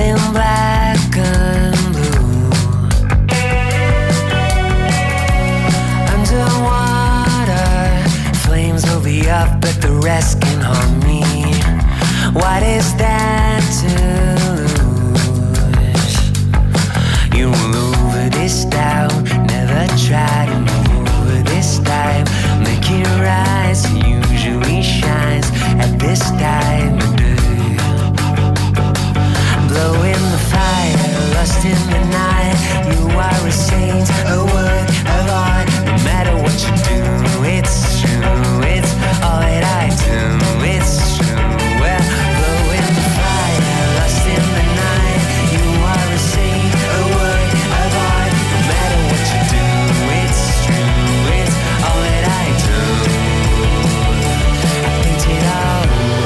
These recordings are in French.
in black and blue. Underwater, flames will be up, but the rest can harm me. What is that to lose? You will over this down, never try to move over this time. Make it rise, it usually shines at this time of day. Blow in the fire, lost in the night. You are a saint, a work of art. No matter what you do, it's true. It's all that I do, it's true. Well, blow in the fire, lost in the night. You are a saint, a work of art. No matter what you do, it's true. It's all that I do. I paint it all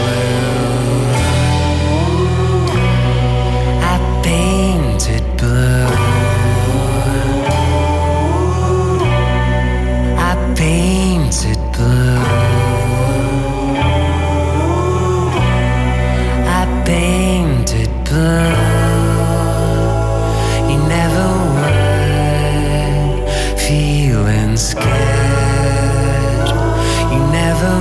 blue. I paint it blue. I paint it blue. I paint it blue. You never were feeling scared. You never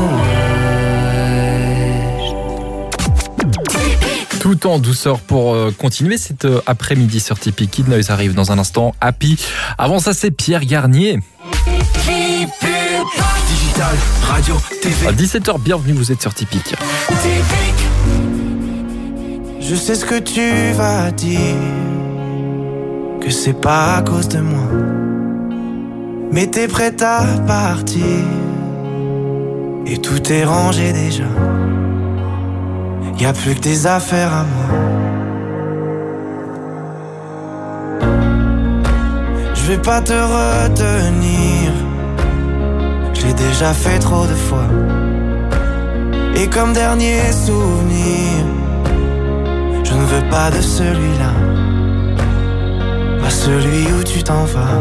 were. Tout en douceur pour continuer cet après-midi sur Tipeee. Kid Noise arrive dans un instant. Happy. Avant ça, c'est Pierre Garnier. Digital, radio, TV. À 17h, bienvenue, vous êtes sur Tipeee. Je sais ce que tu vas dire, que c'est pas à cause de moi, mais t'es prête à partir, et tout est rangé déjà. Y'a plus que des affaires à moi. Je vais pas te retenir, je l'ai déjà fait trop de fois. Et comme dernier souvenir, je ne veux pas de celui-là, pas celui où tu t'en vas.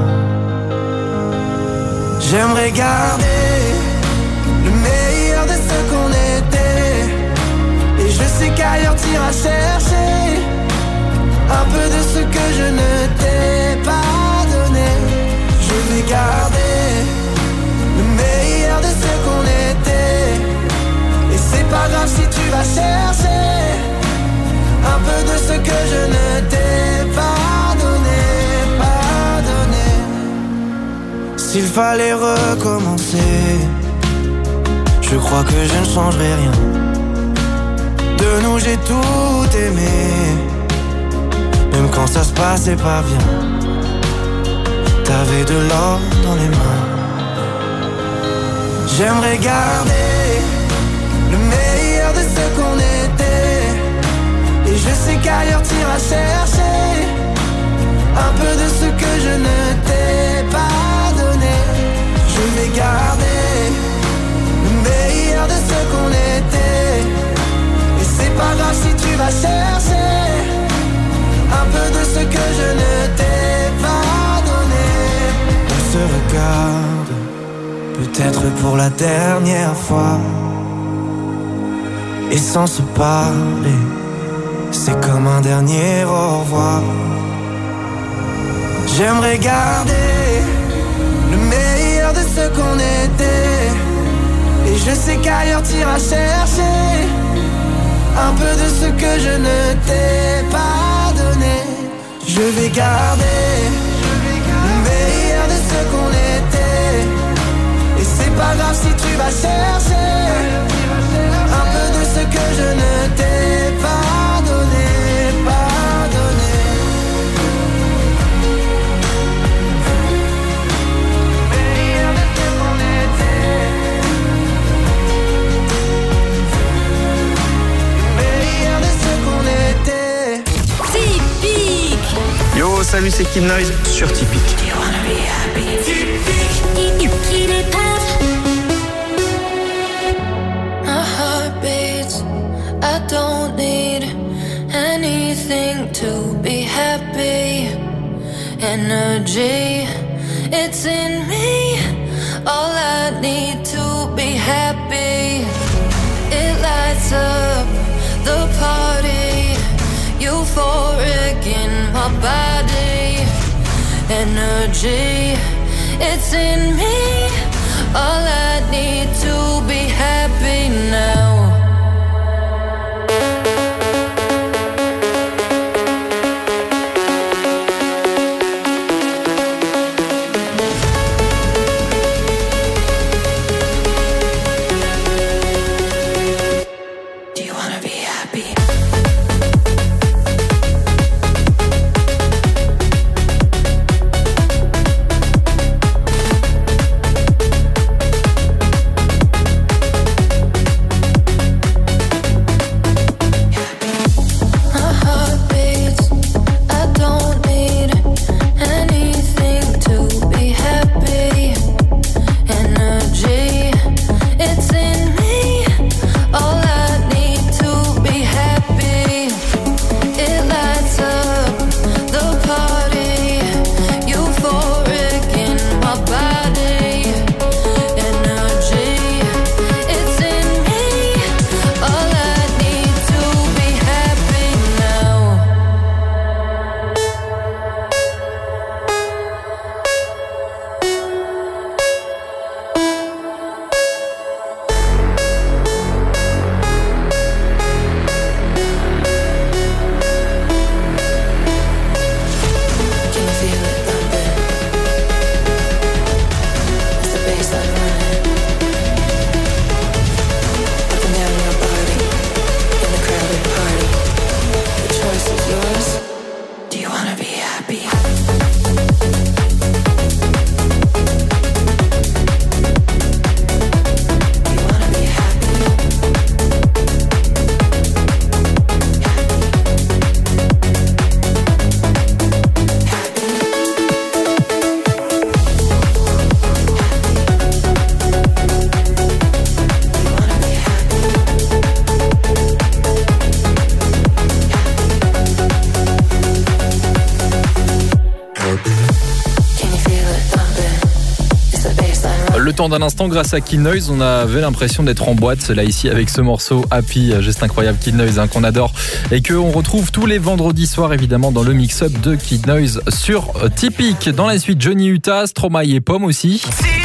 J'aimerais garder le meilleur de ce qu'on était, et je sais qu'ailleurs t'iras chercher un peu de ce que je ne t'ai pas donné. Je vais garder le meilleur de ce qu'on était, et c'est pas grave si tu vas chercher un peu de ce que je ne t'ai pas donné, pas donné. S'il fallait recommencer, je crois que je ne changerai rien. De nous j'ai tout aimé, même quand ça se passait pas bien. T'avais de l'or dans les mains. J'aimerais garder le meilleur de ce qu'on était, et je sais qu'ailleurs t'iras chercher un peu de ce que je ne t'ai pas donné. Je vais garder le meilleur de ce qu'on était, et c'est pas grave si tu vas chercher un peu de ce que je ne t'ai pas donné. On se regarde, peut-être pour la dernière fois, et sans se parler, c'est comme un dernier au revoir. J'aimerais garder le meilleur de ce qu'on était, et je sais qu'ailleurs t'iras chercher un peu de ce que je ne t'ai pas donné. Je vais garder le meilleur de ce qu'on était, et c'est pas grave si tu vas chercher un peu de ce que je ne t'ai pas donné, pas donné. Meilleur de ce qu'on était, meilleur de ce qu'on était. Tipeee. Yo, salut, c'est Kid Noise sur Tipeee. My heart beats, I don't need anything to be happy. Energy, it's in me, all I need to be happy. It lights up the party, euphoria. my body. Energy, it's in me. All I need to be happy now. Le temps d'un instant, grâce à Kid Noise, on avait l'impression d'être en boîte, là ici avec ce morceau Happy, juste incroyable, Kid Noise, qu'on adore et qu'on retrouve tous les vendredis soirs évidemment dans le mix-up de Kid Noise sur Typique. Dans la suite, Johnny Utah, Stromae et Pomme aussi.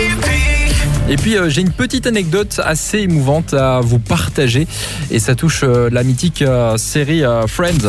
Et puis j'ai une petite anecdote assez émouvante à vous partager et ça touche la mythique série Friends.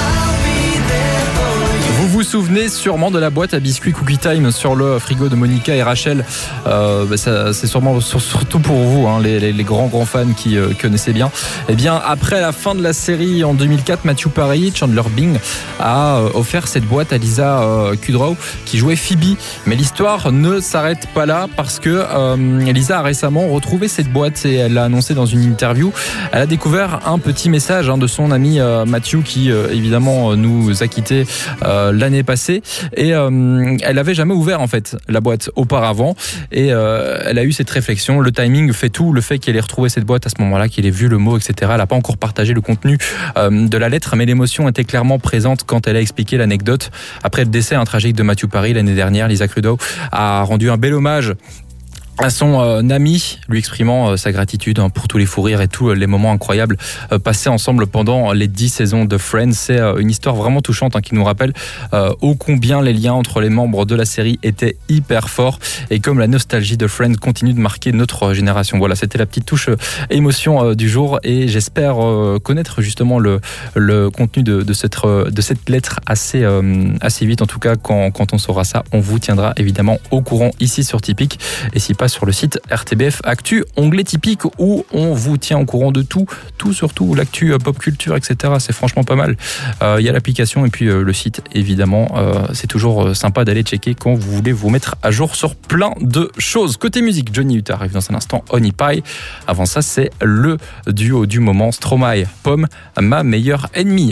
Vous vous souvenez sûrement de la boîte à biscuits Cookie Time sur le frigo de Monica et Rachel. C'est sûrement surtout pour vous, hein, les grands fans qui connaissaient bien. Eh bien, après la fin de la série en 2004, Matthew Perry, Chandler Bing a offert cette boîte à Lisa Kudrow qui jouait Phoebe. Mais l'histoire ne s'arrête pas là parce que Lisa a récemment retrouvé cette boîte et elle l'a annoncé dans une interview. Elle a découvert un petit message de son ami Matthew qui évidemment nous a quittés l'année passée et elle avait jamais ouvert en fait la boîte auparavant et elle a eu cette réflexion. Le timing fait tout, le fait qu'elle ait retrouvé cette boîte à ce moment-là, qu'elle ait vu le mot, etc. Elle n'a pas encore partagé le contenu de la lettre, mais l'émotion était clairement présente quand elle a expliqué l'anecdote. Après le décès tragique de Matthew Perry l'année dernière, Lisa Kudrow a rendu un bel hommage à son ami, lui exprimant sa gratitude pour tous les fous rires et tous les moments incroyables passés ensemble pendant les 10 saisons de Friends. C'est une histoire vraiment touchante qui nous rappelle ô combien les liens entre les membres de la série étaient hyper forts et comme la nostalgie de Friends continue de marquer notre génération. Voilà, c'était la petite touche émotion du jour et j'espère connaître justement le contenu de cette lettre assez vite. En tout cas, quand on saura ça, on vous tiendra évidemment au courant ici sur Typique et si pas sur le site RTBF Actu, onglet Typique où on vous tient au courant de tout surtout l'actu pop culture, etc. C'est franchement pas mal. Il y a l'application et puis le site évidemment. C'est toujours sympa d'aller checker quand vous voulez vous mettre à jour sur plein de choses. Côté musique, Johnny Utah arrive dans un instant, Honey Pie. Avant ça, c'est le duo du moment, Stromae, Pomme, ma meilleure ennemie.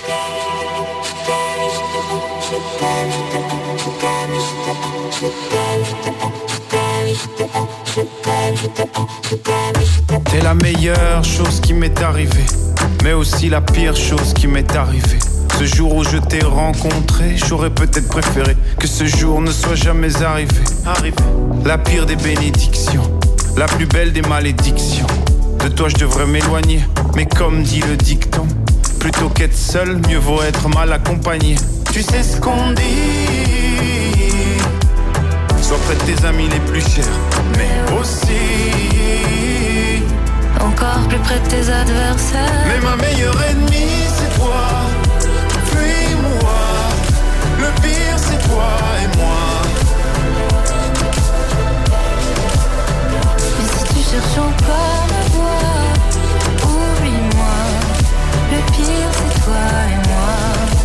T'es la meilleure chose qui m'est arrivée, mais aussi la pire chose qui m'est arrivée. Ce jour où je t'ai rencontré, j'aurais peut-être préféré que ce jour ne soit jamais arrivé. La pire des bénédictions, la plus belle des malédictions. De toi je devrais m'éloigner, mais comme dit le dicton, plutôt qu'être seul, mieux vaut être mal accompagné. tu sais ce qu'on dit. Sois près de tes amis les plus chers, mais aussi encore plus près de tes adversaires. Mais ma meilleure ennemie c'est toi, fuis-moi. Le pire c'est toi et moi. Mais si tu cherches encore ma voix, oublie-moi. Le pire c'est toi et moi.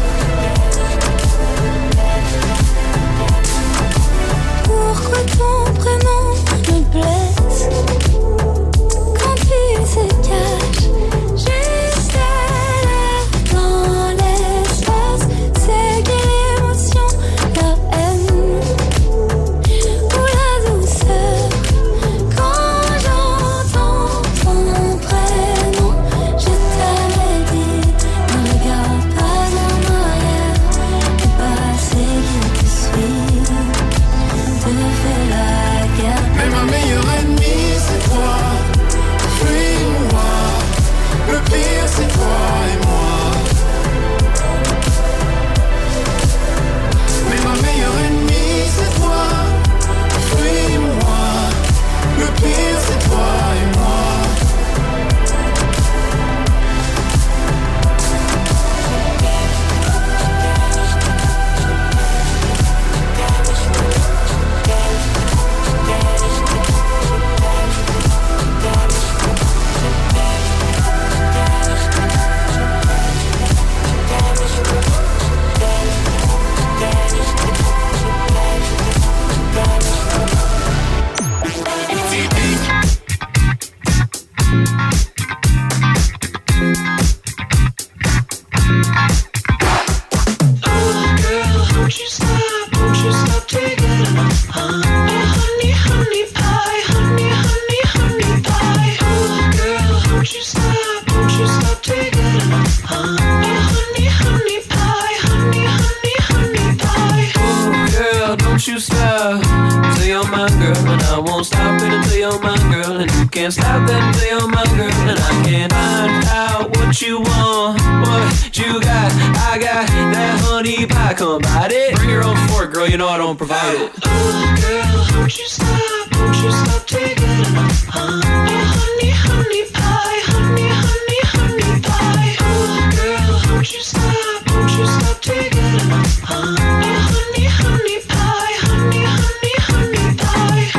Pourquoi ton prénom me blesse quand il se cache juste là dans l'espace? C'est quelle émotion, la haine ou la douceur? Quand j'entends ton prénom, je t'avais dit, ne regarde pas en arrière. Le passé qui te suit te fait la guerre. Mais ma meilleure ennemie c'est toi, fuis-moi. Le pire c'est toi et moi. Mais ma meilleure ennemie c'est toi, fuis-moi. Le pire c'est toi et moi. Can't stop that until you're my girl, and I can't find out what you want, what you got. I got that honey pie, come bite it. Bring your own fork, girl, you know I don't provide it. Oh, girl, don't you stop taking it. Honey, honey pie, honey pie. Oh, girl, don't you stop taking it. Honey, honey pie, honey pie.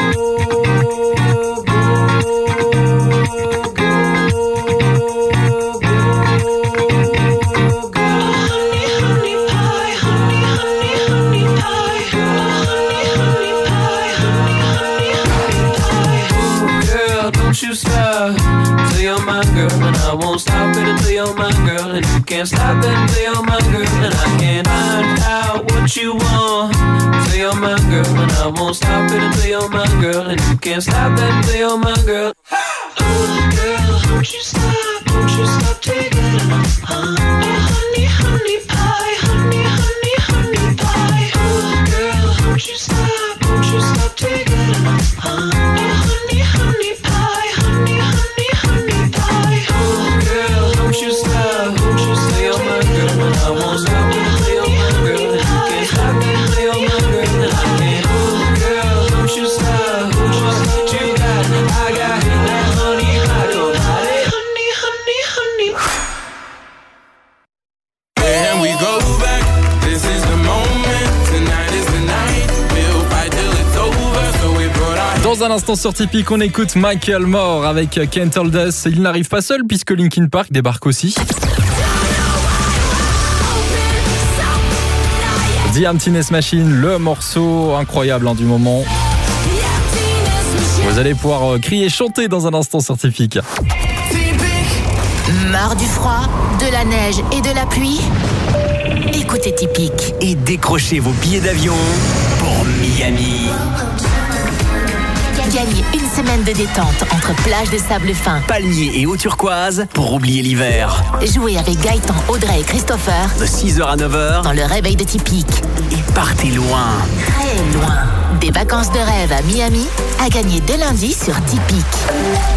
Won't stop it until you're my girl, and you can't stop it until you're my girl, and I can't find out what you want until you're my girl, and I won't stop it until you're my girl, and you can't stop that until you're my girl. Oh, girl, don't you stop taking it. Honey, honey pie, honey pie. Oh, girl, don't you stop taking it. Honey, honey pie, honey pie. Oh, girl, don't you stop stay on my girl, and I won't stop until you're my girl, and you can't stop it until you're my girl, and I can't. Oh, girl, don't you stop what you got. I got that honey pie, come bite it. Honey. And we go back, this is the moment, tonight is the night, we'll fight till it's over, so we brought our... Dans un instant sur Tipeee, on écoute Michael Moore avec Can't Hold Us. Il n'arrive pas seul puisque Linkin Park débarque aussi. The Emptiness Machine, le morceau incroyable du moment. Vous allez pouvoir crier, chanter dans un instant sur Tipeee. Marre du froid, de la neige et de la pluie? Écoutez Tipeee. Et décrochez vos billets d'avion pour Miami. Gagnez une semaine de détente entre plages de sable fin, Palmiers et eau turquoise pour oublier l'hiver. Jouez avec Gaëtan, Audrey et Christopher De 6h à 9h. dans le réveil de Tipeee. Et partez loin. Très loin. Des vacances de rêve à Miami à gagner dès lundi sur Tipeee.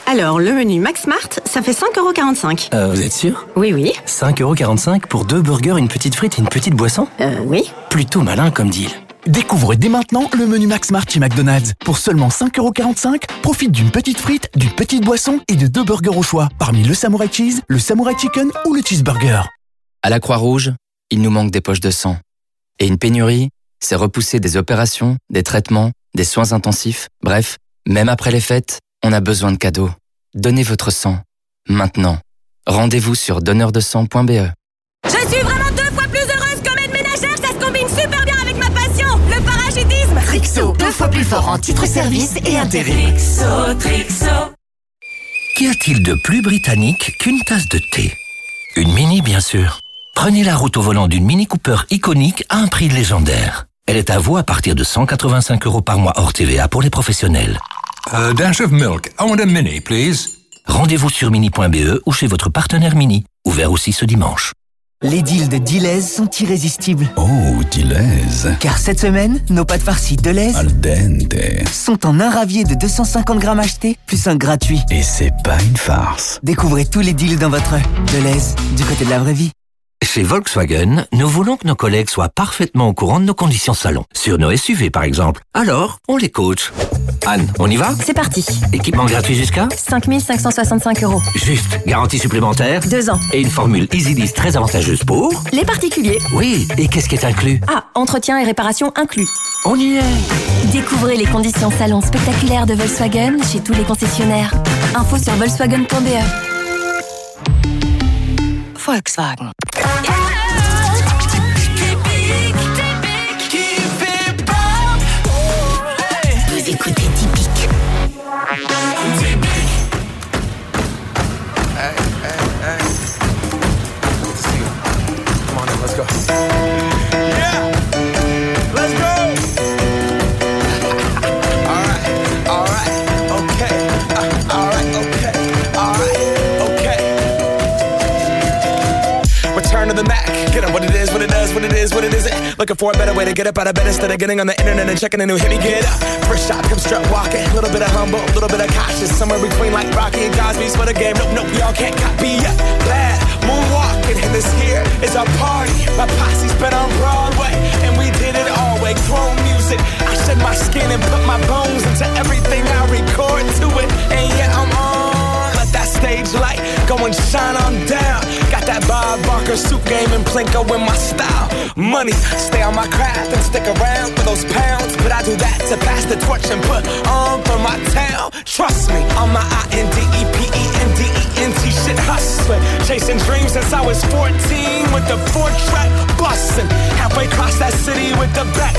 Alors, le menu Max Smart, ça fait 5,45 €. Vous êtes sûr ? Oui. 5,45 € pour 2 burgers, une petite frite et une petite boisson ? Oui. Plutôt malin comme deal. Découvre dès maintenant le menu Max Smart chez McDonald's. Pour seulement 5,45 €, profite d'une petite frite, d'une petite boisson et de 2 burgers au choix. Parmi le Samurai Cheese, le Samurai Chicken ou le Cheeseburger. À la Croix-Rouge, il nous manque des poches de sang. Et une pénurie, c'est repousser des opérations, des traitements, des soins intensifs. Bref, même après les fêtes, on a besoin de cadeaux. Donnez votre sang. Maintenant. Rendez-vous sur donneurdesang.be. Je suis vraiment 2 fois plus heureuse comme aide ménagère, ça se combine super bien avec ma passion, le parachutisme. Trixo, 2 fois plus fort en titre service et intérêt. Trixo. Qu'y a-t-il de plus britannique qu'une tasse de thé ? Une Mini, bien sûr. Prenez la route au volant d'une Mini Cooper iconique à un prix légendaire. Elle est à vous à partir de 185 € par mois hors TVA pour les professionnels. A dash of milk. I want a Mini, please. Rendez-vous sur mini.be ou chez votre partenaire Mini. Ouvert aussi ce dimanche. Les deals de Deleuze sont irrésistibles. Oh, Deleuze. Car cette semaine, nos pâtes farcies Deleuze al dente sont en un ravier de 250 grammes achetés, plus un gratuit. Et c'est pas une farce. Découvrez tous les deals dans votre Deleuze, du côté de la vraie vie. Chez Volkswagen, nous voulons que nos collègues soient parfaitement au courant de nos conditions salon. Sur nos SUV, par exemple. Alors, on les coach. Anne, on y va ? C'est parti. Équipement gratuit jusqu'à 5 565 €. Juste. Garantie supplémentaire 2 ans. Et une formule EasyList très avantageuse pour les particuliers. Oui, et qu'est-ce qui est inclus ? Entretien et réparation inclus. On y est. Découvrez les conditions salon spectaculaires de Volkswagen chez tous les concessionnaires. Info sur volkswagen.be. Volkswagen. Vous écoutez Typique. Hey. Come on in, let's go. Yeah, let's go. All right, okay. All right, okay. Return to the Mac. Get up what it is, what it does, what it is, what it isn't. Looking for a better way to get up out of bed instead of getting on the internet and checking a new hit. Me get up. First shot, come strut walking. A little bit of humble, a little bit of cautious. Somewhere between like Rocky and Cosby's for the game. Nope, y'all can't copy yet. Glad moonwalking, and this here is our party. My posse's been on Broadway, and we did it all way. Chrome music. I shed my skin and put my bones into everything I record to it. And yeah, I'm on. Let that stage light go and shine on down. Got that Bob Barker suit game and Plinko in my style. Money, stay on my craft and stick around for those pounds. But I do that to pass the torch and put on for my town. Trust me, on my INDEPENDENT shit hustling. Chasing dreams since I was 14 with the 4-track bustin'. Halfway across that city with the back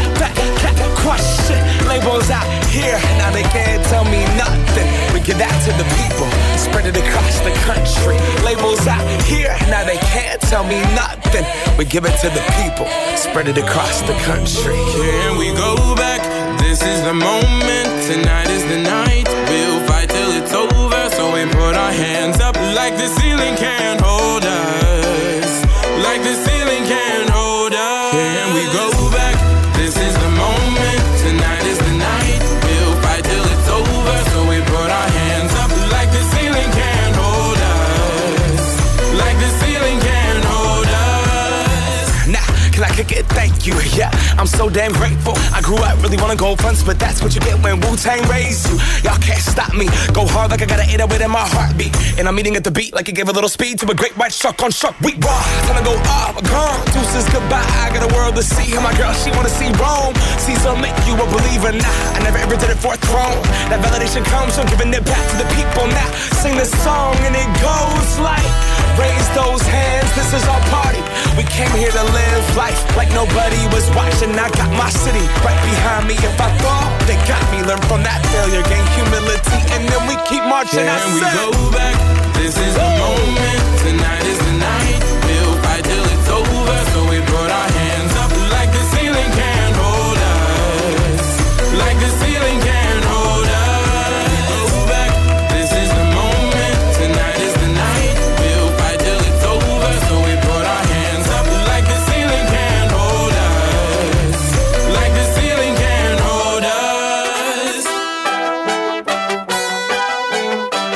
crush shit. Labels out here, now they can't tell me nothing. We give that to the people, spread it across the country. Labels out here, now they can't tell me nothing. We give it to the people, spread it across the country. Can we go back? This is the moment, tonight is the night. We'll fight till it's over, so we put our hands up like the ceiling can't hold us. Like the ceiling can't hold us. Can we go back? This is the moment, tonight is the night. We'll fight till it's over, so we put our hands up like the ceiling can't hold us. Like the ceiling can't hold us. Nah, can I kick it? Thank you, yeah, I'm so damn grateful. I grew up really wanna go fronts, but that's what you get when Wu-Tang raised you. Y'all can't stop me, go hard like I got an 808 in my heartbeat. And I'm eating at the beat like it gave a little speed to a great white shark on shark. We raw, time to go up, gone. Deuces goodbye, I got a world to see. And my girl, she wanna see Rome. Caesar make you a believer, nah, I never ever did it for a throne. That validation comes from giving it back to the people. Now sing this song and it goes like, raise those hands, this is our party. We came here to live life like nobody was watching. I got my city right behind me. If I fall, they got me. Learn from that failure, gain humility, and then we keep marching. Can we go back? This is the moment, tonight is the night. We'll fight till it's over, so we put our hands up like the ceiling can't hold us. Like the ceiling can't hold us. Go back, this is the moment, tonight is the night. We'll fight till it's over, so we put our hands up like the ceiling can't hold us. Like the ceiling can't hold us.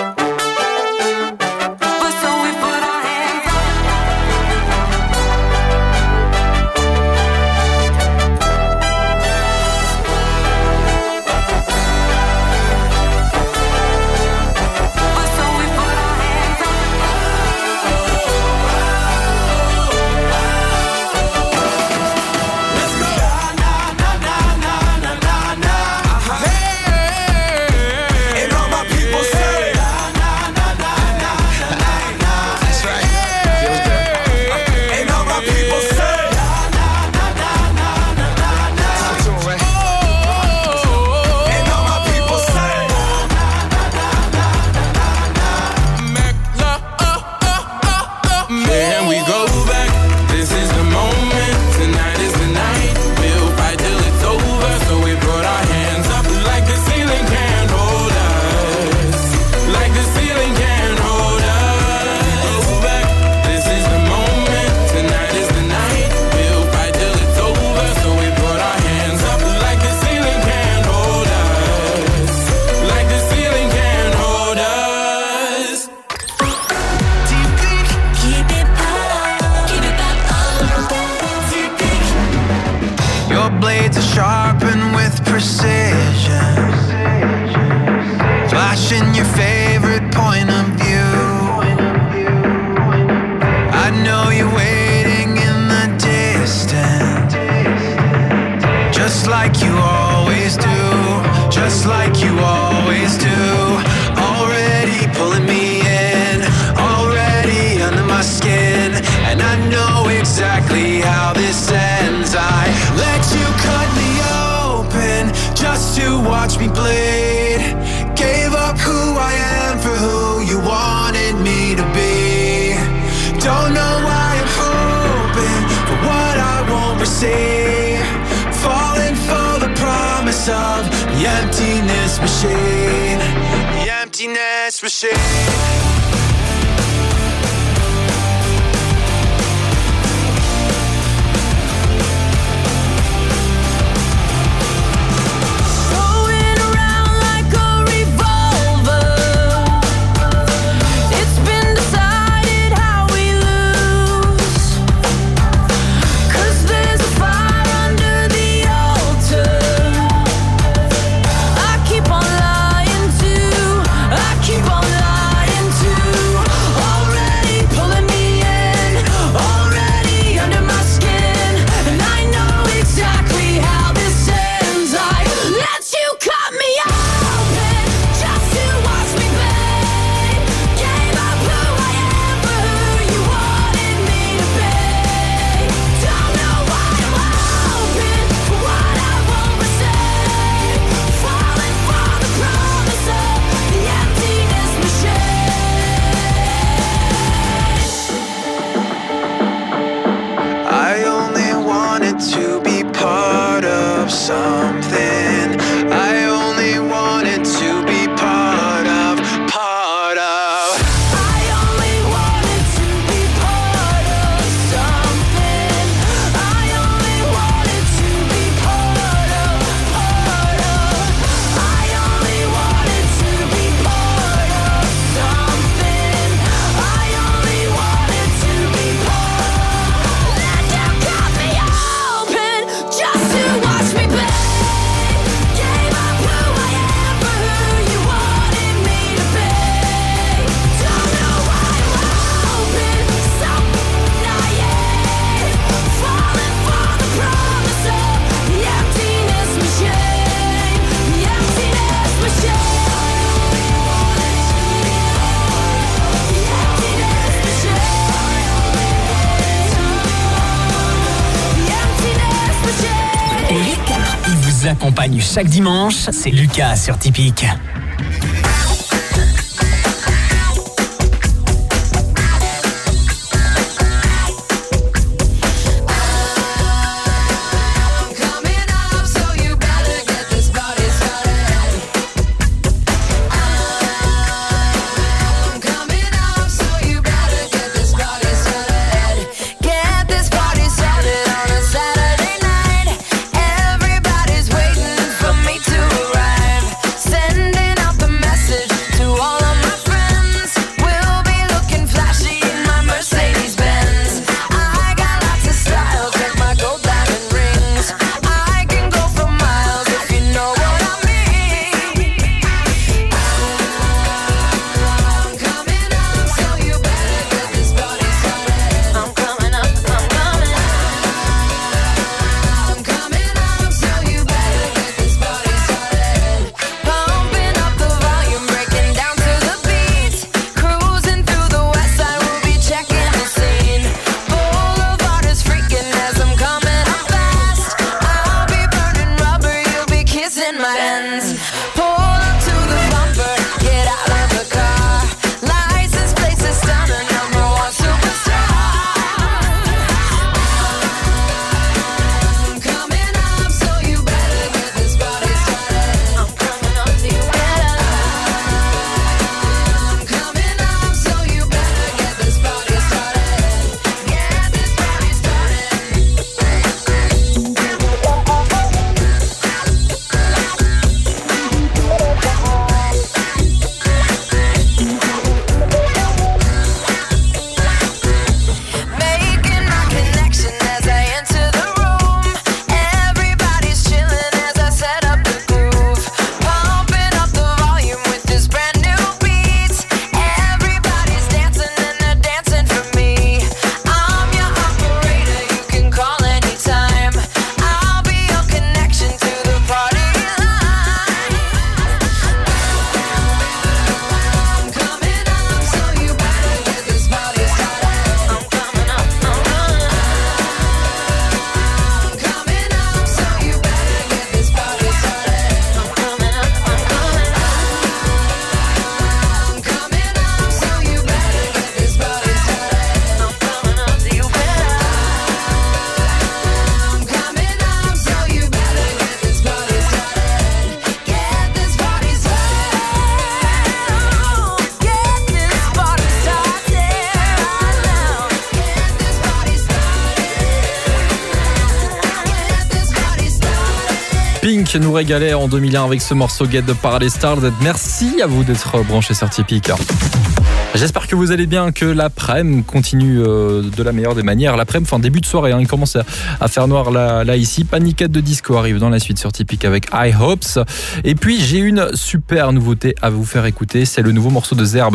sharpen with precision, flashing your favorite point of view. I know you're waiting in the distance, just like you always do, just like you always do. Already pulling me in, already under my skin, and I know exactly how this ends. I let you cut me open just to watch me bleed. Gave up who I am for who you wanted me to be. Don't know why I'm hoping for what I won't receive. Falling for the promise of the emptiness machine. The emptiness machine. Accompagne chaque dimanche, c'est Lucas sur Typique. Sending nous régalait en 2001 avec ce morceau Get the Paradise Started. Merci à vous d'être branchés sur Tipeee. J'espère que vous allez bien, que l'après-midi continue de la meilleure des manières. L'après-midi, enfin début de soirée, il commence à faire noir là ici. Paniquette de disco arrive dans la suite sur Tipeee avec High Hopes. Et puis j'ai une super nouveauté à vous faire écouter, c'est le nouveau morceau de Zerbe.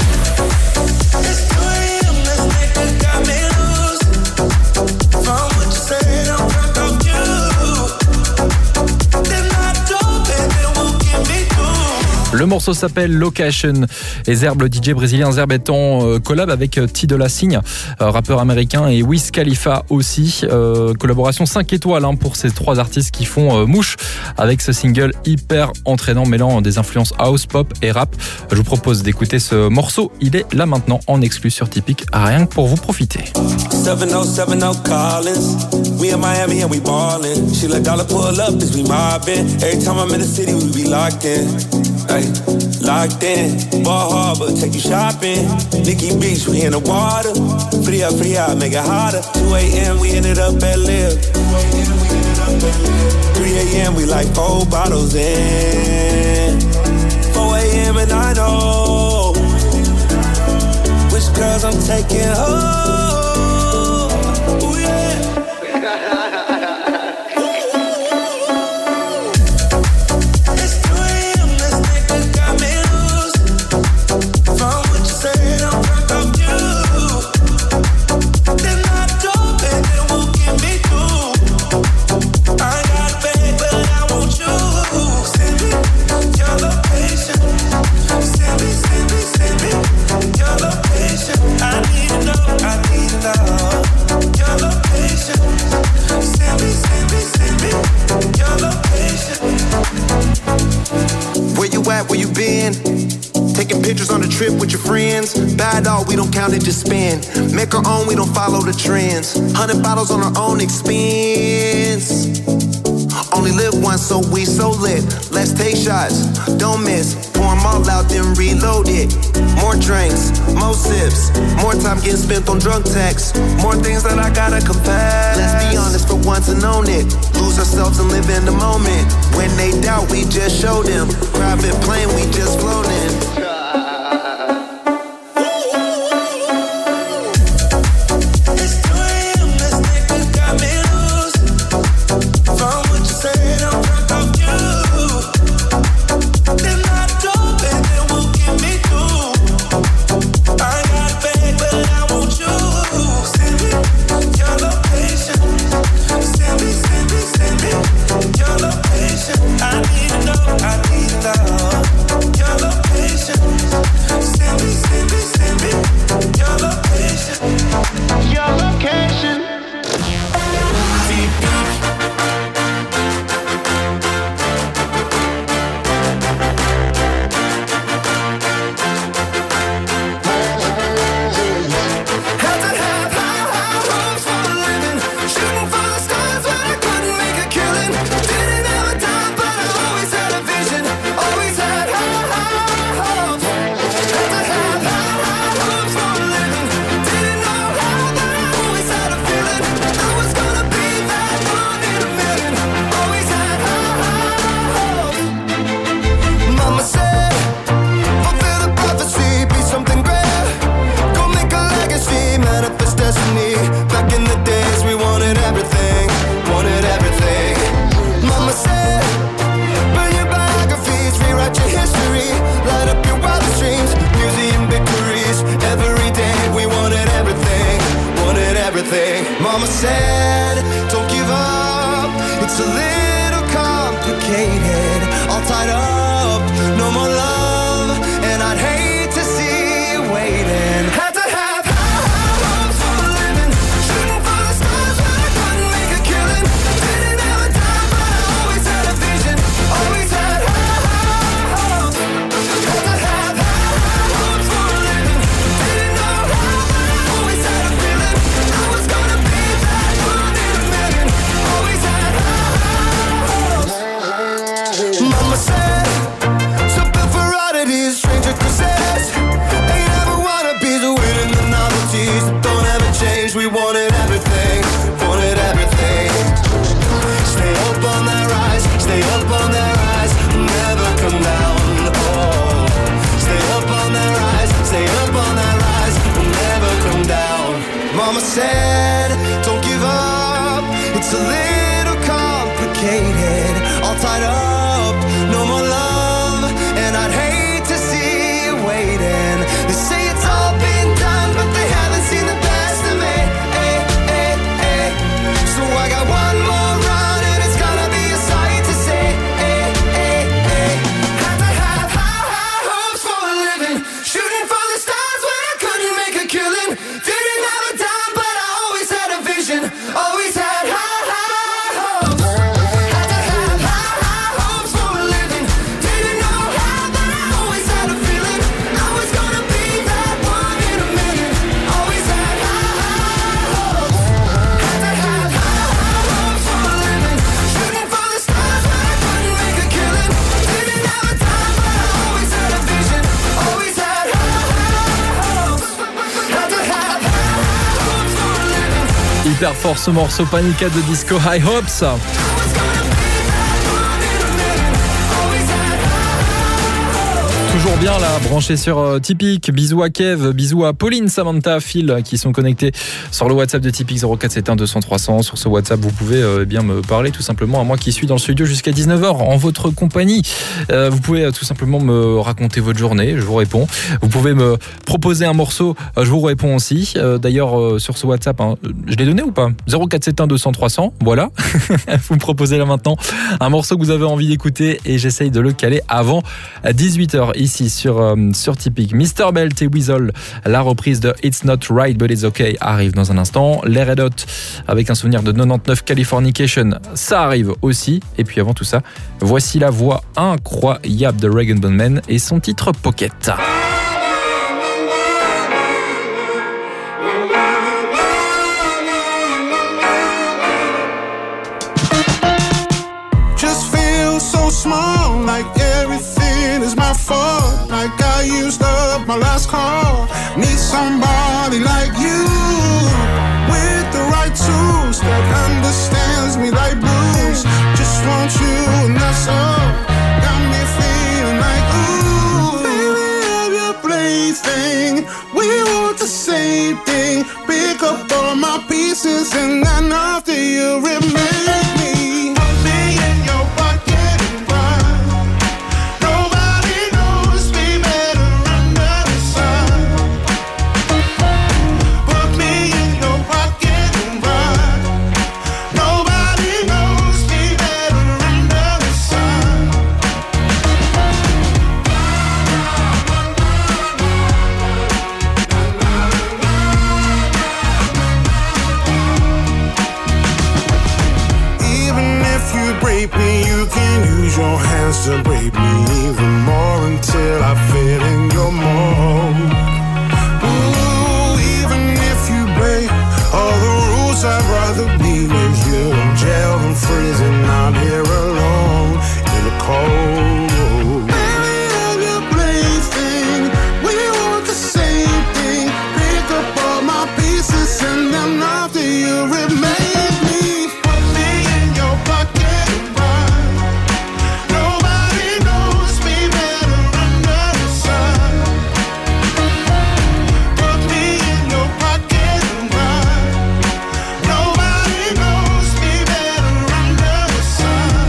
Le morceau s'appelle Location et Zerbe, le DJ brésilien Zerbe est en collab avec T de la Signe, rappeur américain, et Wiz Khalifa aussi. Collaboration 5 étoiles pour ces trois artistes qui font mouche avec ce single hyper entraînant mêlant des influences house, pop et rap. Je vous propose d'écouter ce morceau. Il est là maintenant en exclu sur Tipeee, rien que pour vous profiter. 7070 Collins. We in Miami and we ballin'. She let dollar pull up as we mobbin'. Every time I'm in the city, we be locked in. Ay, locked in. Ball Harbor, take you shopping. Nikki Beach, we in the water. Free up, make it hotter. 2 a.m., we ended up at Live. 3 a.m., we like 4 bottles in. 4 a.m. and I know which girls I'm taking home. Where you been? Taking pictures on the trip with your friends. Bad dog, we don't count it, just spend. Make our own, we don't follow the trends. 100 bottles on our own expense. Only live once, so we so lit. Let's take shots, don't miss. Pour them all out, then reload it. More drinks, more sips. More time getting spent on drunk texts. More things that I gotta confess. Let's be honest for once and own it. Lose ourselves and live in the moment. When they doubt, we just show them. Private plane, we just floating. Mama said, don't give up. It's a little complicated. All tied up, no more love. And I'd hate to see you waiting. Had to have high hopes for a living. Shooting for the stars when I couldn't make a killing. Didn't have a dime, but I always had a vision. Always had high hopes. Had to have high hopes for a living. Didn't know how, but I always had a feeling. I was gonna be that one in a million. Always had high hopes. Mama said It's a little complicated, all tied up, no more love, and I'd hate to see you waiting. They say it's all been done, but they haven't seen the best of me. So I got one more run, and it's gonna be a sight to see. Had to have high hopes for a living, shooting for the stars when I couldn't make a killing. Didn't have a dime, but I always had a vision, always had high hopes. Had to have high hopes for a living, didn't know how, but I always had a feeling I was gonna be that one in a million. Always had high hopes. Had to have high hopes for a living, shooting for the stars when I couldn't make a killing. Didn't have a dime, but I always had a vision, always had high hopes. Had to have high hopes for a living. Hyper fort ce morceau Panica de Disco High Hopes. Toujours bien là, branché sur Tipeee. Bisous à Kev, bisous à Pauline, Samantha, Phil qui sont connectés sur le WhatsApp de Tipeee 0471 200 300. Sur ce WhatsApp, vous pouvez bien me parler tout simplement à moi qui suis dans le studio jusqu'à 19h en votre compagnie. Vous pouvez tout simplement me raconter votre journée, je vous réponds. Vous pouvez me proposer un morceau, je vous réponds aussi. D'ailleurs sur ce WhatsApp, je l'ai donné ou pas ? 0471 200 300, voilà. Vous me proposez là maintenant un morceau que vous avez envie d'écouter et j'essaye de le caler avant 18h. Ici sur Tipeee. Mr. Belt et Weasel, la reprise de It's Not Right But It's Okay arrive dans un instant. Les Red Hot avec un souvenir de 99 Californication, ça arrive aussi. Et puis avant tout ça, voici la voix incroyable de Rag & Bone Man et son titre Pocket. Just feel so small, like everything is my fault. Like I used up my last call. Need somebody like you, with the right tools, that understands me like blues. Just want you and that's all. Got me feeling like, ooh, baby, I'm your plaything. We want the same thing. Pick up all my pieces and then after you remake me. Put me in your pocket and run. Nobody knows me better under the sun. Put me in your pocket and run. Nobody knows me better under the sun. Even if you break me, you can use your hands to break me even more until I fit in your mold. Ooh, even if you break all the rules, I'd rather be with you in jail than freezing out here alone in the cold. Baby, I'm your plaything. We want the same thing. Pick up all my pieces and then after you remake me. Put me in your pocket and run. Nobody knows me better under the sun. Put me in your pocket and run. Nobody knows me better under the sun.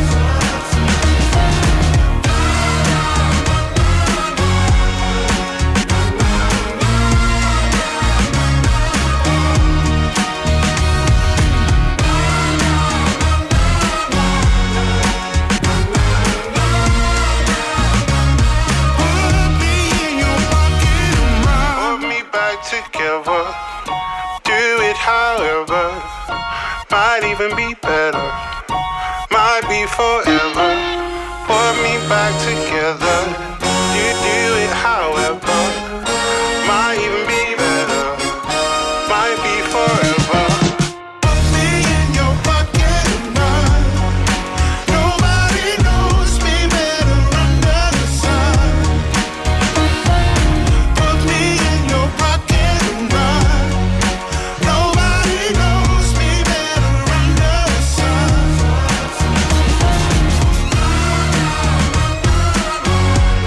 Put me back together. Do it however. Might even be better. Might be forever. Put me back together. Do it however. Might even be better. Might be forever. Put me in your pocket and run. Nobody knows me better under the sun. Put me in your pocket and run. Nobody knows me better under the sun.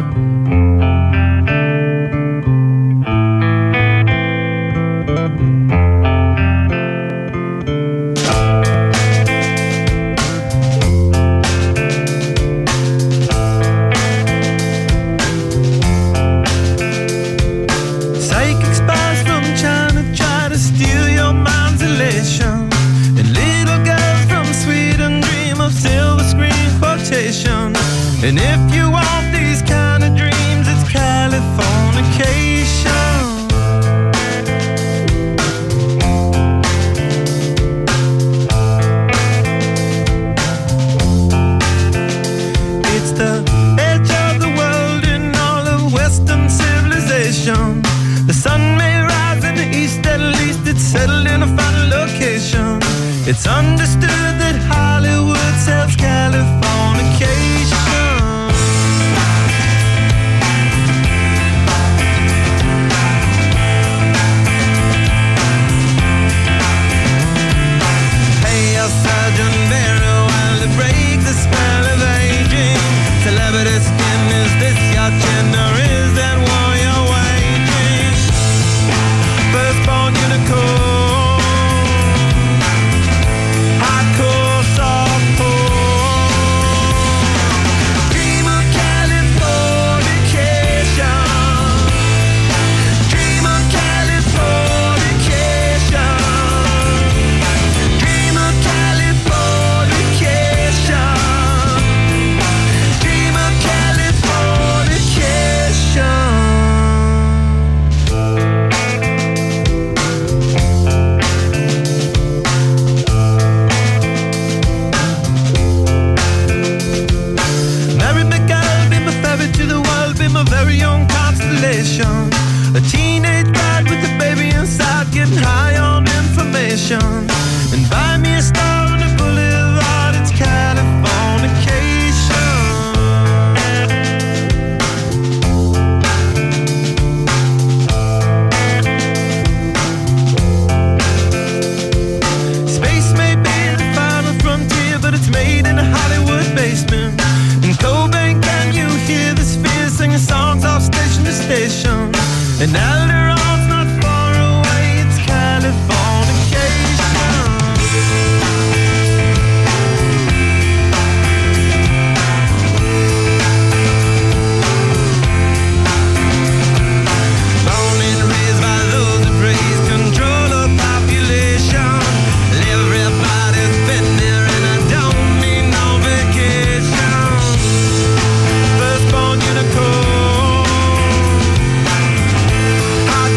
And if you want these kind of dreams, it's Californication. It's the edge of the world in all of Western civilization. The sun may rise in the east, at least it's settled in a final location. It's understood that Hollywood sells Californication. Sergeant Barrow while to break the spell of aging. Celebrity skin, is this your chin or is that war you're waging? Firstborn unicorn, hardcore softcore. Dream of Californication. Dream of Californication. Dream of Californication. Dream of Californication. Mary McGill, be my ferry to the world, be my very own constellation. A teenage bride with a baby inside, getting high on information. And buy me a star on the boulevard, it's Californication. Space may be the final frontier, but it's made in a Hollywood basement. In Cobain, can you hear the spheres singing songs off station to station? And Alderon's not far away, it's Californication. Born and raised by those that praise control of population. Everybody's been there and I don't need no vacation. Firstborn unicorn, hardcore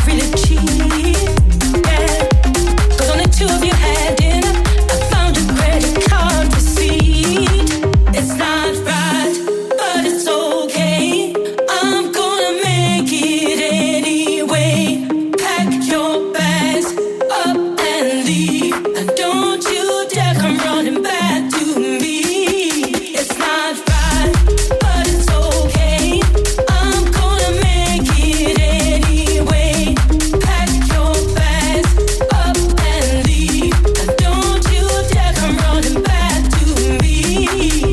really cheap. Yeah, 'cause only two of you had dinner. I found a credit card receipt. It's not right, but it's okay. I'm gonna make it anyway. Pack your bags up and leave, and don't you dare come running back to me. It's not right, but it's okay. I'm gonna make it anyway. Pack your bags up and leave, and don't you dare come running back to me.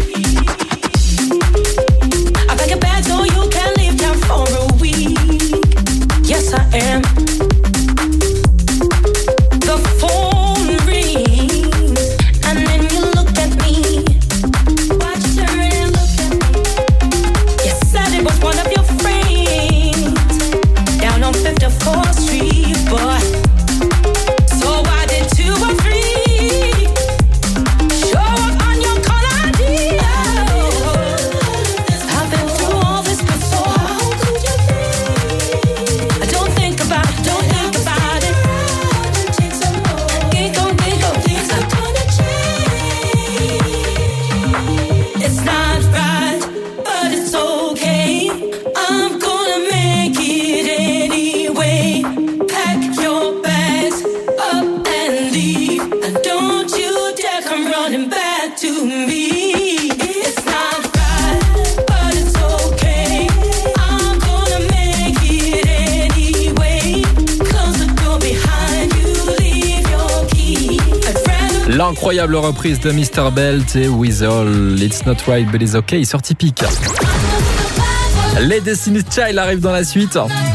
I pack your bags so you can leave town for a week. Yes, I am. The phone rings, and then you look at me. Why'd you turn and look at me? You said it was one of your friends down on 54th Street, boy. So why did 2 or 3 show up on your call ID? I've been through all this before. How could you be? Don't think about it, don't think about it. Giggle, things are gonna change. It's not right, but it's okay. I'm gonna make it anyway. Pack your bags up and leave, and don't you dare come running back to me. It's not right, but it's okay. I'm gonna make it anyway. Close the door behind you, leave your key. I'd rather L'incroyable reprise de Mr. Belt et With All It's Not Right But It's Okay sur Typique. Les Destiny's Child arrivent dans la suite.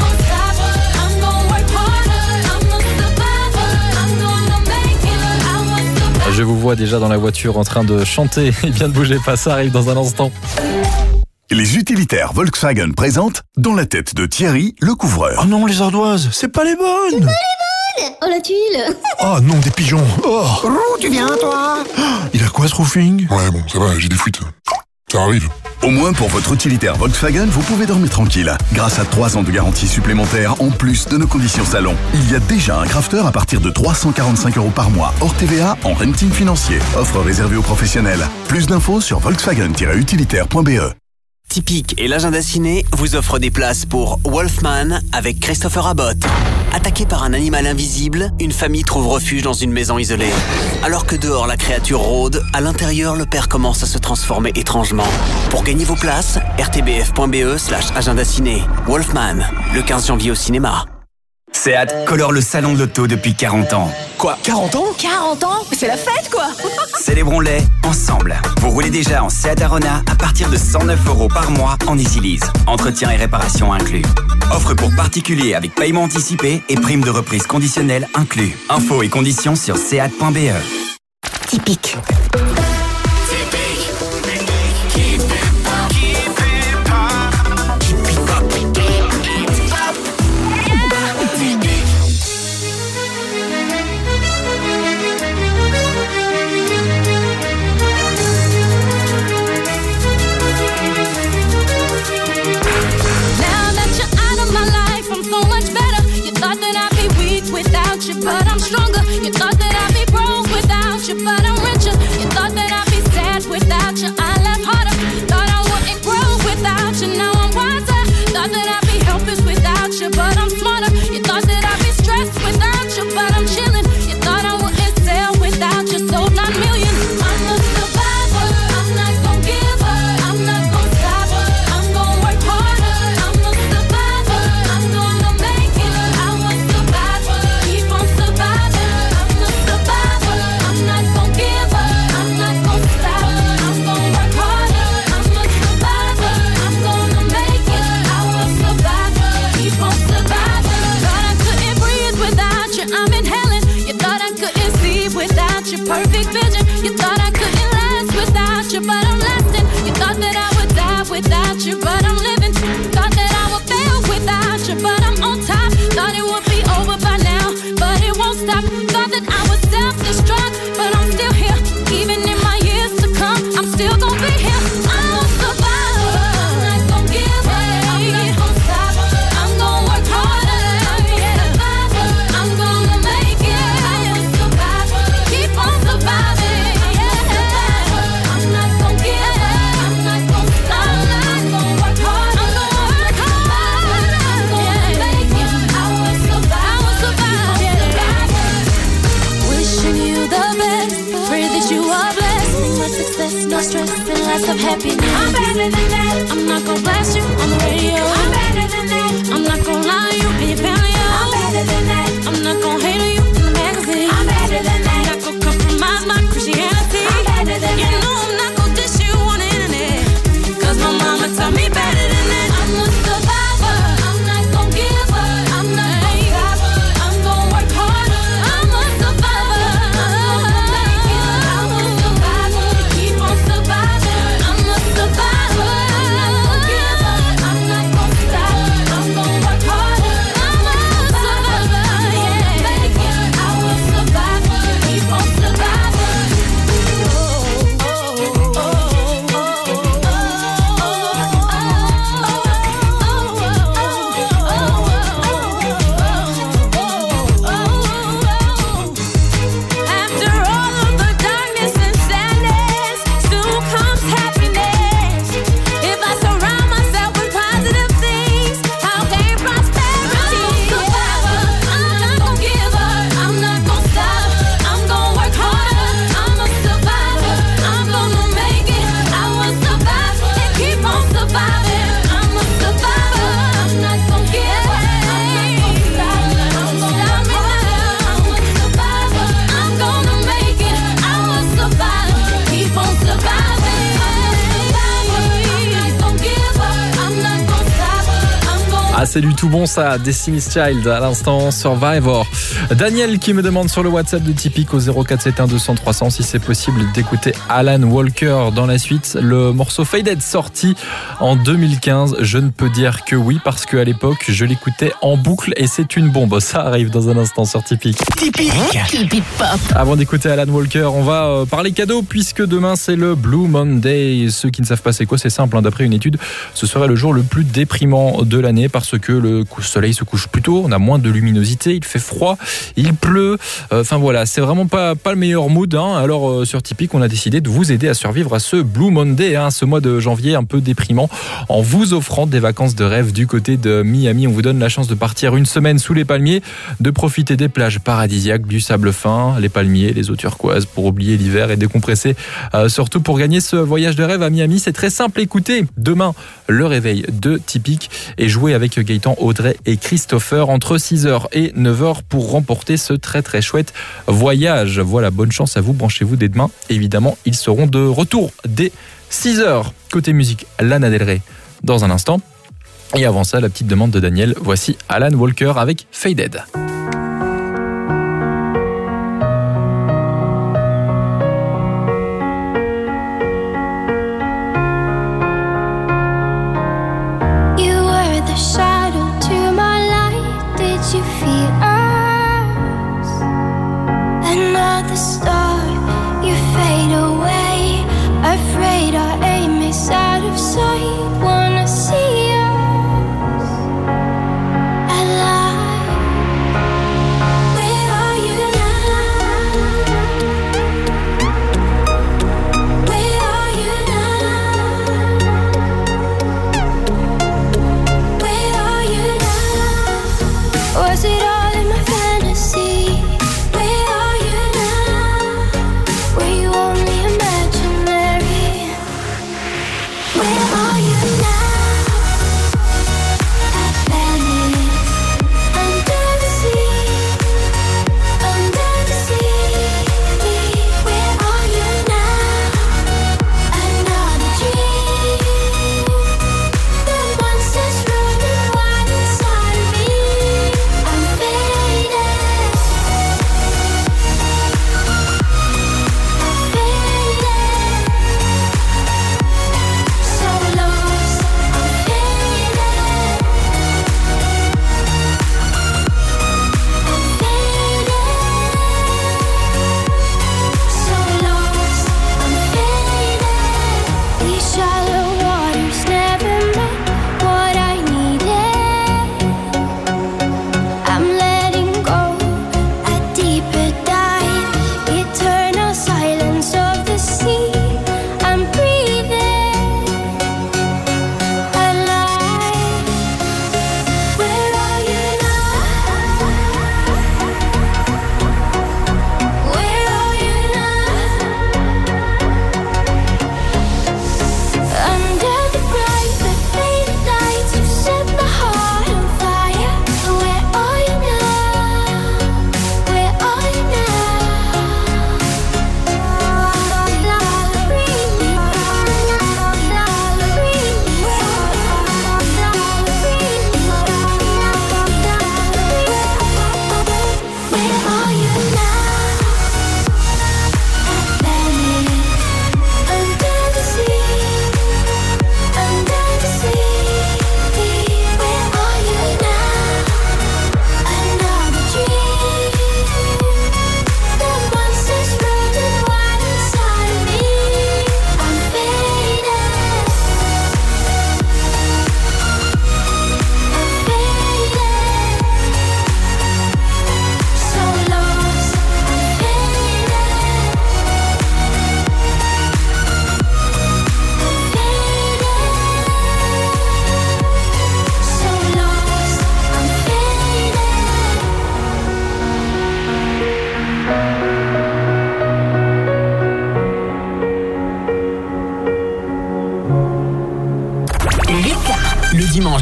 Je vous vois déjà dans la voiture en train de chanter. Et bien, ne bougez pas, ça arrive dans un instant. Les utilitaires Volkswagen présentent Dans la tête de Thierry, le couvreur. Oh non, les ardoises, c'est pas les bonnes. Oh la tuile. Oh non, des pigeons. Oh. Roux, tu viens toi? Il a quoi ce roofing? Ouais, bon, ça va, j'ai des fuites. Ça arrive. Au moins pour votre utilitaire Volkswagen, vous pouvez dormir tranquille. Grâce à 3 ans de garantie supplémentaire, en plus de nos conditions salon. Il y a déjà un crafter à partir de 345 € par mois, hors TVA, en renting financier. Offre réservée aux professionnels. Plus d'infos sur volkswagen-utilitaire.be. Typique et l'agenda ciné vous offrent des places pour Wolfman avec Christopher Abbott. Attaqué par un animal invisible, une famille trouve refuge dans une maison isolée. Alors que dehors la créature rôde, à l'intérieur le père commence à se transformer étrangement. Pour gagner vos places, rtbf.be/agenda ciné. Wolfman, le 15 janvier au cinéma. Seat colore le salon de l'auto depuis 40 ans. Quoi, 40 ans? 40 ans? C'est la fête quoi. Célébrons-les ensemble. Vous roulez déjà en Seat Arona à partir de 109 € par mois en EasyLease. Entretien et réparation inclus. Offre pour particuliers avec paiement anticipé et prime de reprise conditionnelle inclus. Infos et conditions sur seat.be. Typique. But I'm stronger. You thought that I'd be broke without you, but I'm richer. You thought that I'd be sad without you. I laugh harder. Thought I wouldn't grow without you. Now I'm wiser. Thought that I'd be helpless without you, but I'm smarter. You thought that I'd be stressed without you, but I'm chilling. You thought I wouldn't sell without you. Sold 9 million. I'm a survivor. I'm not gon' give up. I'm not gon' stop. I'm gon' work harder. I'm a survivor. I'm gonna make it. I'm a survivor. Keep on surviving. I'm a survivor. I'm not gon' give up. I'm not gon' stop. I'm gon' work harder. I'm a survivor. I'm gonna make it. I'm a survivor. Keep on surviving. Thought I couldn't breathe without you. I'm inhaling. You thought I couldn't see without your perfect vision. You thought I couldn't last without you, but I'm lasting. You thought that I would die without you, but I'm living. Thought that I would fail without you, but I'm on top. Thought it would be over by now, but it won't stop. Thought that I would self-destruct, but I'm still here. Even in my years to come, I'm still gonna be here. I'm a survivor. I'm not gonna give up. I'm not gonna stop. I'm gonna work harder. Yeah. stress and less of happiness. I'm better than that. I'm not gonna blast you on the radio. I'm better than that. I'm not gonna lie to you and your family. I'm better than that. I'm not gonna hate on you in the magazine. I'm better than that. I'm not gonna compromise my Christianity. I'm better than that. You know I'm not gonna dish you on the internet. Cause my mama taught me better than that. I'm a survivor. I'm not gonna give up. I'm not gonna stop. I'm gonna work harder. I'm a survivor. I'm gonna make it. I'm a survivor. Keep on surviving. I'm a survivor. I'm not gonna give up. I'm not gonna stop. I'm gonna work harder. I'm a survivor. Yeah, make it. I'm a survivor. Keep on surviving. After all of the darkness and sadness, soon comes happiness. If I surround myself with positive things, I'll gain prosperity. I'm a survivor. I'm not gonna give up. I'm not gonna stop. I'm gonna work harder. I'm a survivor. I'm gonna make it. I will survive and keep on surviving. I'm a survivor. I'm not gonna give up. I'm not gonna stop. I'm gonna stop me now. I'm a survivor. I'm gonna make it. I will survive. Keep on surviving. I'm not gonna give up. I'm not gonna stop. I'm gonna. Ah, c'est du tout bon ça, Destiny's Child à l'instant, Survivor. Daniel qui me demande sur le WhatsApp de Typique au 0471 200 300 si c'est possible d'écouter Alan Walker dans la suite. Le morceau Faded sorti en 2015, je ne peux dire que oui parce qu'à l'époque je l'écoutais en boucle et c'est une bombe. Ça arrive dans un instant sur Typique. Typique Pop. Avant d'écouter Alan Walker, on va parler cadeaux puisque demain c'est le Blue Monday. Ceux qui ne savent pas c'est quoi, c'est simple, hein. D'après une étude, ce serait le jour le plus déprimant de l'année parce que le soleil se couche plus tôt, on a moins de luminosité, il fait froid, il pleut. Enfin voilà, c'est vraiment pas le meilleur mood, hein. Alors sur Typique, on a décidé de vous aider à survivre à ce Blue Monday, hein, ce mois de janvier un peu déprimant, en vous offrant des vacances de rêve du côté de Miami. On vous donne la chance de partir une semaine sous les palmiers, de profiter des plages paradisiaques, du sable fin, les palmiers, les eaux turquoises pour oublier l'hiver et décompresser. Surtout pour gagner ce voyage de rêve à Miami, c'est très simple. Écoutez, demain, le réveil de Typique et jouez avec Gaëtan, Audrey et Christopher entre 6h et 9h pour remporter ce très très chouette voyage. Voilà, bonne chance à vous, branchez-vous dès demain. Évidemment, ils seront de retour dès 6h. Côté musique, Lana Del Rey dans un instant. Et avant ça, la petite demande de Daniel, voici Alan Walker avec Faded. Wanna see us alive.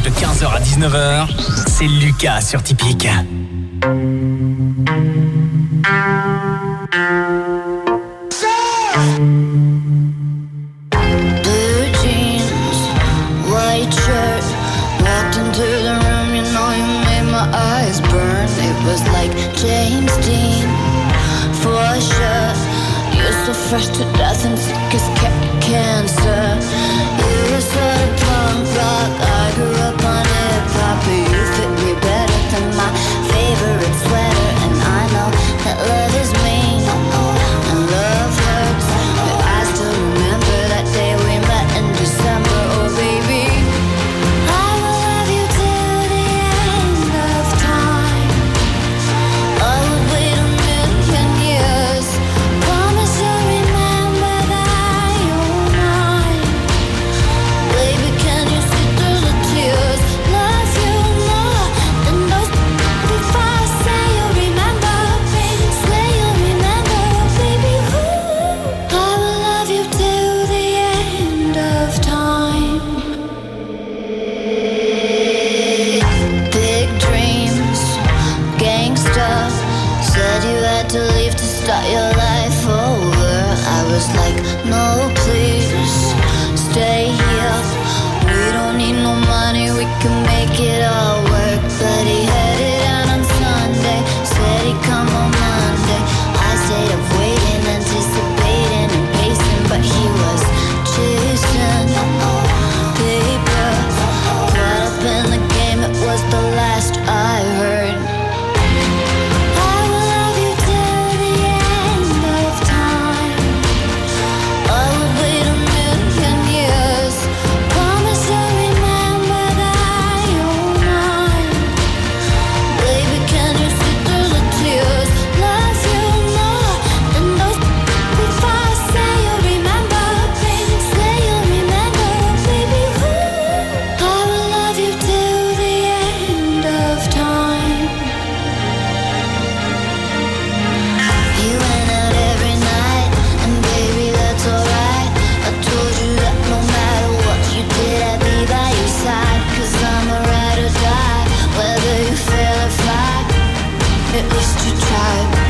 de 15h à 19h, c'est Lucas sur Typique. Blue jeans, white shirt, walked into the room, you know you made my eyes burn. It was like James Dean, for sure. You're so fresh to death and sick as cancer. You were sort of punk rock, I grew up on hip-hop, but you fit me better than my favorite sweater. And I know that love is mean, and love hurts, but I still remember that day we met in December. Oh baby, I will love you till the end of time. I would wait a million years. Promise you'll remember that you're mine. Baby, can you see through the tears? Love you more than those before I say you'll remember. Baby, swear you'll remember. Baby, I will love you till the end of time. Big dreams, gangsta. Said you had to leave to start your life over. I was like, no please, stay here. We don't need no money, we can make it all work. But he headed out on Sunday, said he'd come on Monday. I stayed up waiting, anticipating and pacing, but he was chasing paper. Caught up in the game, it was the last I heard. I will love you till the end of time. I would wait a million years. Promise you'll remember that you're mine. Baby, can you see through the tears? Love you more than those before I say you'll remember. Baby, say you'll remember. Baby, I will love you till the end of time. You went out every night, and baby, that's alright. I told you that no matter what you did, I'd be by your side. 'Cause I'm a ride or die, whether you fail or fly, at least you tried.